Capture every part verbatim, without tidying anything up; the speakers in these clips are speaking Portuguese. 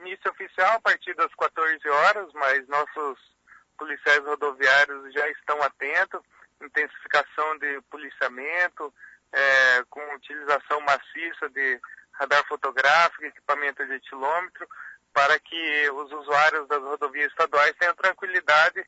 início oficial a partir das quatorze horas, mas nossos policiais rodoviários já estão atentos, intensificação de policiamento, é, com utilização maciça de radar fotográfico, equipamento de etilômetro, para que os usuários das rodovias estaduais tenham tranquilidade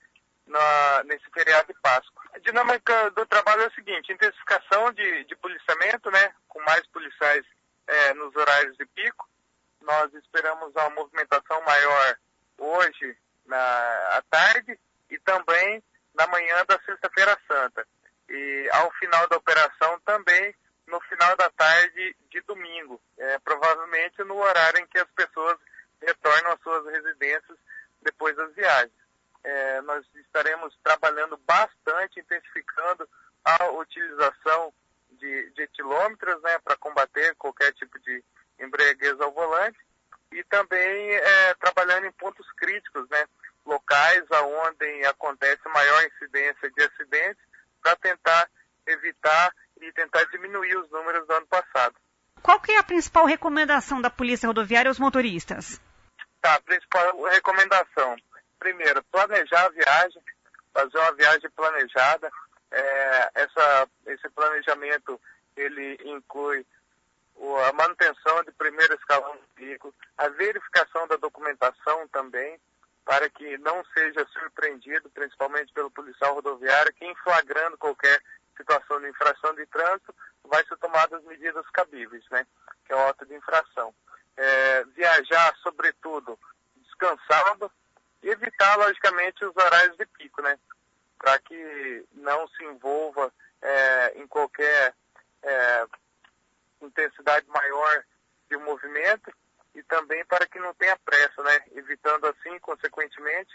na, nesse feriado de Páscoa. A dinâmica do trabalho é o seguinte: intensificação de, de policiamento, né, com mais policiais é, nos horários de pico. Nós esperamos uma movimentação maior hoje na, à tarde e também na manhã da Sexta-feira Santa. E ao final da operação também no final da tarde de domingo, é, provavelmente no horário em que as pessoas retornam às suas residências depois das viagens. É, nós estaremos trabalhando bastante, intensificando a utilização de, de etilômetros, né, para combater qualquer tipo de embriaguez ao volante, e também é, trabalhando em pontos críticos, né, locais onde acontece maior incidência de acidentes, para tentar evitar e tentar diminuir os números do ano passado. Qual que é a principal recomendação da Polícia Rodoviária aos motoristas? Tá, a principal recomendação. Primeiro, planejar a viagem, fazer uma viagem planejada. É, essa, esse planejamento, ele inclui o, a manutenção de primeiro escalão do veículo, a verificação da documentação também, para que não seja surpreendido, principalmente pelo policial rodoviário, que em flagrando qualquer situação de infração de trânsito, vai ser tomadas as medidas cabíveis, né, que é o auto de infração. É, viajar, sobretudo, descansado, e evitar, logicamente, os horários de pico, né, para que não se envolva é, em qualquer é, intensidade maior de movimento, e também para que não tenha pressa, né, evitando assim, consequentemente,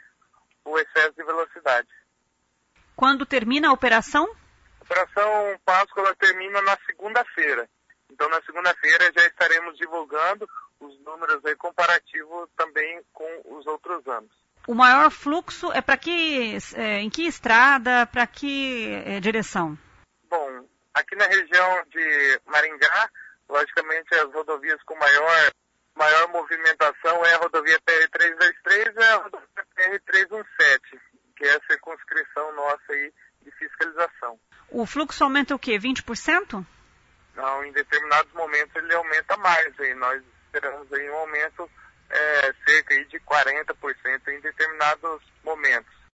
o excesso de velocidade. Quando termina a operação? A Operação Páscoa ela termina na segunda-feira. Então, na segunda-feira já estaremos divulgando os números aí comparativos também com os outros anos. O maior fluxo é para que, é, em que estrada, para que é, direção? Bom, aqui na região de Maringá, logicamente as rodovias com maior, maior movimentação é a rodovia P R trezentos e vinte e três e a rodovia P R trezentos e dezessete, que é a circunscrição nossa aí de fiscalização. O fluxo aumenta o quê? vinte por cento? Não, em determinados momentos ele aumenta mais. Aí. Nós esperamos aí um aumento é, cerca aí de quarenta por cento em determinados momentos.